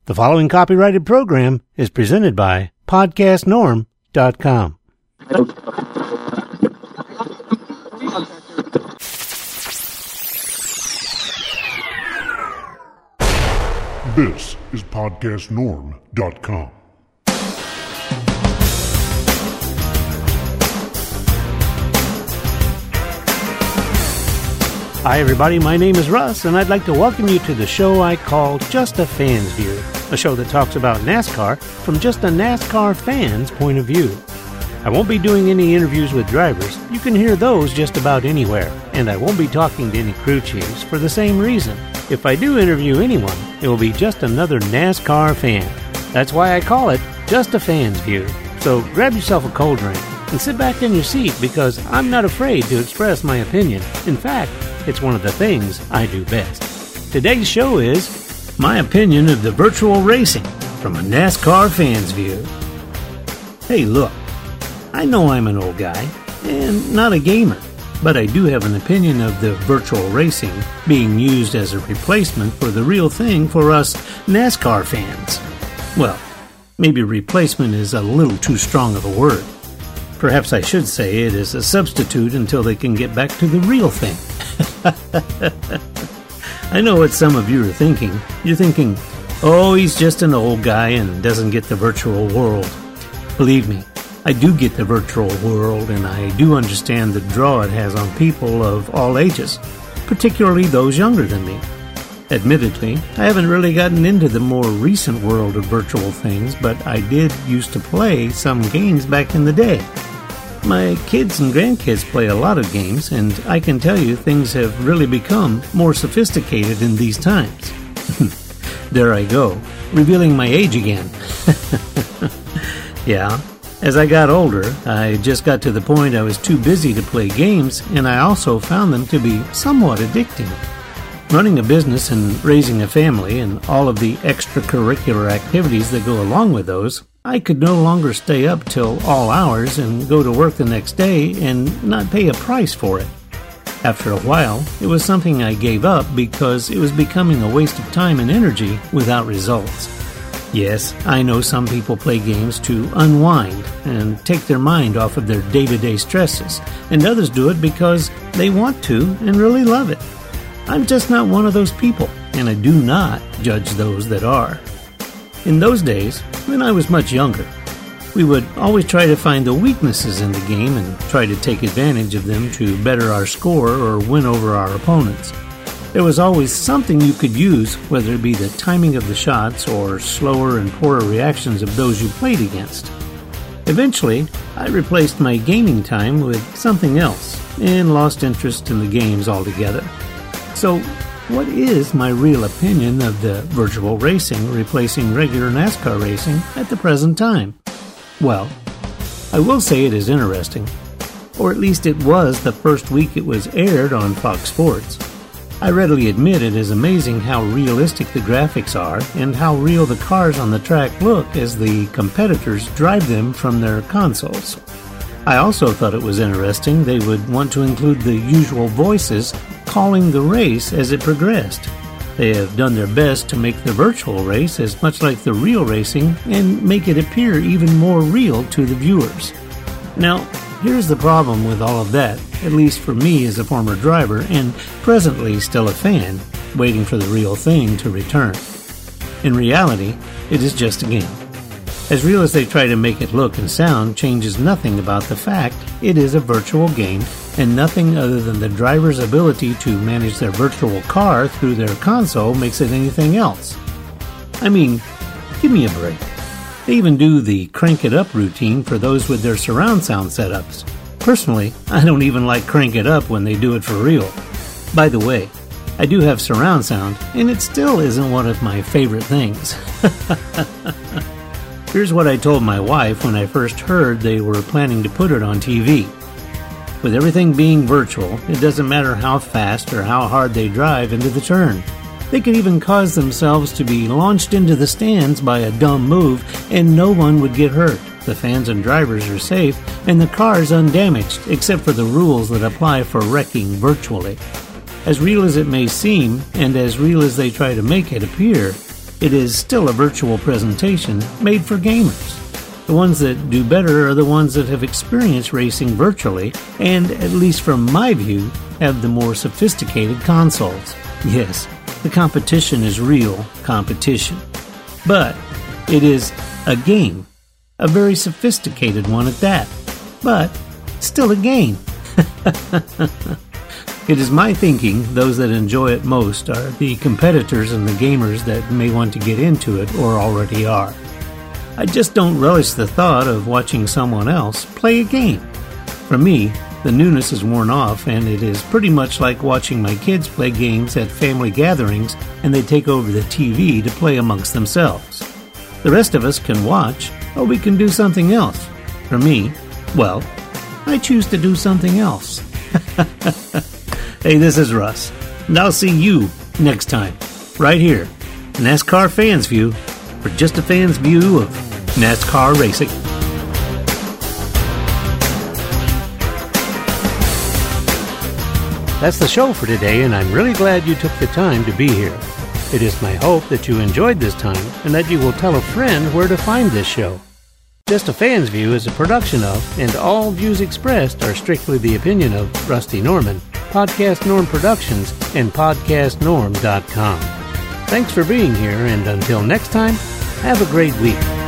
The following copyrighted program is presented by podcastnorm.com. This is podcastnorm.com. Hi everybody, my name is Russ, and I'd like to welcome you to the show I call Just a Fan's View, a show that talks about NASCAR from just a NASCAR fan's point of view. I won't be doing any interviews with drivers. You can hear those just about anywhere, and I won't be talking to any crew chiefs for the same reason. If I do interview anyone, it will be just another NASCAR fan. That's why I call it Just a Fan's View. So grab yourself a cold drink and sit back in your seat, because I'm not afraid to express my opinion. In fact, it's one of the things I do best. Today's show is my opinion of the virtual racing from a NASCAR fan's view. Hey, look, I know I'm an old guy and not a gamer, but I do have an opinion of the virtual racing being used as a replacement for the real thing for us NASCAR fans. Well, maybe replacement is a little too strong of a word. Perhaps I should say it is a substitute until they can get back to the real thing. I know what some of you are thinking. You're thinking, oh, he's just an old guy and doesn't get the virtual world. Believe me, I do get the virtual world, and I do understand the draw it has on people of all ages, particularly those younger than me. Admittedly, I haven't really gotten into the more recent world of virtual things, but I did used to play some games back in the day. My kids and grandkids play a lot of games, and I can tell you things have really become more sophisticated in these times. There I go, revealing my age again. Yeah, as I got older, I just got to the point I was too busy to play games, and I also found them to be somewhat addicting. Running a business and raising a family and all of the extracurricular activities that go along with those, I could no longer stay up till all hours and go to work the next day and not pay a price for it. After a while, it was something I gave up because it was becoming a waste of time and energy without results. Yes, I know some people play games to unwind and take their mind off of their day-to-day stresses, and others do it because they want to and really love it. I'm just not one of those people, and I do not judge those that are. In those days, when I was much younger, we would always try to find the weaknesses in the game and try to take advantage of them to better our score or win over our opponents. There was always something you could use, whether it be the timing of the shots or slower and poorer reactions of those you played against. Eventually, I replaced my gaming time with something else and lost interest in the games altogether. So, what is my real opinion of the virtual racing replacing regular NASCAR racing at the present time? Well, I will say it is interesting, or at least it was the first week it was aired on Fox Sports. I readily admit it is amazing how realistic the graphics are and how real the cars on the track look as the competitors drive them from their consoles. I also thought it was interesting they would want to include the usual voices calling the race as it progressed. They have done their best to make the virtual race as much like the real racing and make it appear even more real to the viewers. Now, here's the problem with all of that, at least for me as a former driver and presently still a fan, waiting for the real thing to return. In reality, it is just a game. As real as they try to make it look and sound changes nothing about the fact it is a virtual game and nothing other than the driver's ability to manage their virtual car through their console makes it anything else. I mean, give me a break. They even do the crank it up routine for those with their surround sound setups. Personally, I don't even like crank it up when they do it for real. By the way, I do have surround sound, and it still isn't one of my favorite things. Here's what I told my wife when I first heard they were planning to put it on TV. With everything being virtual, it doesn't matter how fast or how hard they drive into the turn. They could even cause themselves to be launched into the stands by a dumb move, and no one would get hurt. The fans and drivers are safe, and the car's undamaged, except for the rules that apply for wrecking virtually. As real as it may seem, and as real as they try to make it appear, it is still a virtual presentation made for gamers. The ones that do better are the ones that have experienced racing virtually and, at least from my view, have the more sophisticated consoles. Yes, the competition is real competition. But it is a game. A very sophisticated one at that. But still a game. It is my thinking those that enjoy it most are the competitors and the gamers that may want to get into it or already are. I just don't relish the thought of watching someone else play a game. For me, the newness is worn off, and it is pretty much like watching my kids play games at family gatherings and they take over the TV to play amongst themselves. The rest of us can watch, or we can do something else. For me, well, I choose to do something else. Hey, this is Russ, and I'll see you next time, right here, NASCAR Fans View, for just a fan's view of NASCAR racing. That's the show for today, and I'm really glad you took the time to be here. It is my hope that you enjoyed this time and that you will tell a friend where to find this show. Just a Fan's View is a production of, and all views expressed are strictly the opinion of, Rusty Norman, Podcast Norm Productions, and PodcastNorm.com. Thanks for being here, and until next time, have a great week.